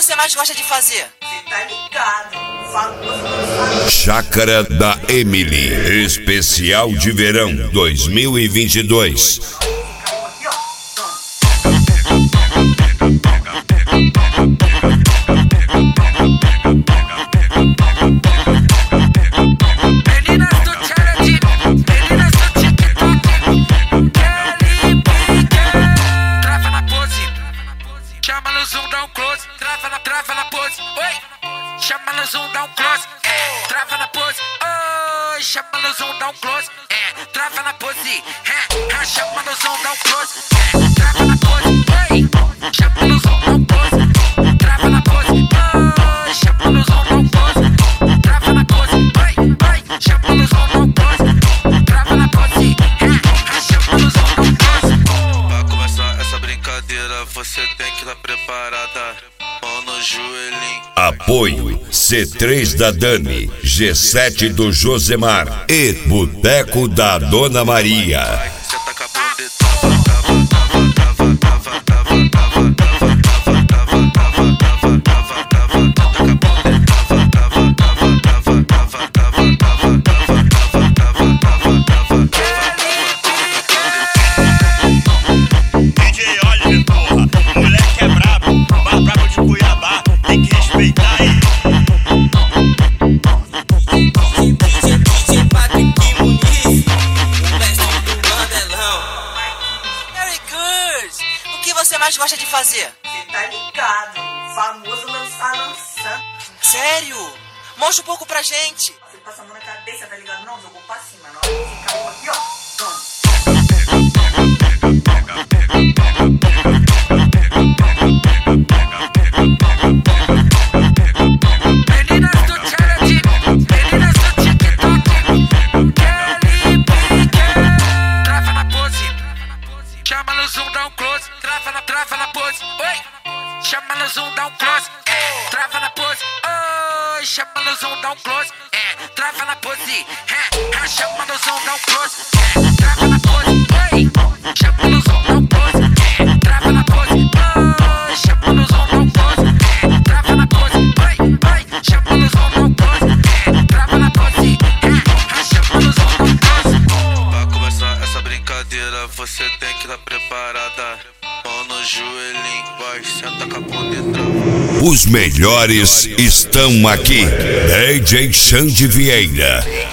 você mais gosta de fazer? Cê tá ligado, famoso. Chácara da Emily, especial de verão 2022. Chama no zoom, dá um close, trava na pose, oi. Chama no zoom, dá um close, trava na pose, oi. Chama no zoom, dá um close, trava na pose, chama no zoom, dá um close, trava na pose, oi. Chama no zoom, dá um close, trava na pose, oi. Chama no zoom, dá um close, trava na pose, oi. Chama no zoom, dá um close, trava na pose, chama no zoom, dá um close. Pra começar essa brincadeira, você tem que estar preparada. Mão no joelhinho. Apoio C3 da Dani, G7 do Josemar e Boteco da Dona Maria. Cê tá com a bunda DJ Oliver, porra, o moleque é brabo, mais brabo de Cuiabá, tem que respeitar aí. Very good! O que você mais gosta de fazer? Cê tá ligado, famoso lançando. Sério? Mostra um pouco pra gente. Você passa a mão na cabeça, tá ligado? Não, jogou pra cima. Na hora que fica a mão aqui, ó. Toma. Meninas do challenge, meninas do TikTok, trava na pose, chama no zoom, dá um close, trava na pose, oi. Chama no zoom, dá um close, trava na pose, oi. Chama no zoom, dá um close, trava na pose, chama no zoom, dá um close, trava na pose, oi. Chama no zoom, dá um close, trava na pose, oi. Chama no zoom, dá um close, trava na pose, oi. Chama no zoom, dá um close, trava na pose, chama no zoom, dá um close. Pra começar essa brincadeira, você tem que estar preparada. Mão no joelhinho, vai, senta com a bunda e trava. Os melhores estão aqui. DJ Xande Vieira.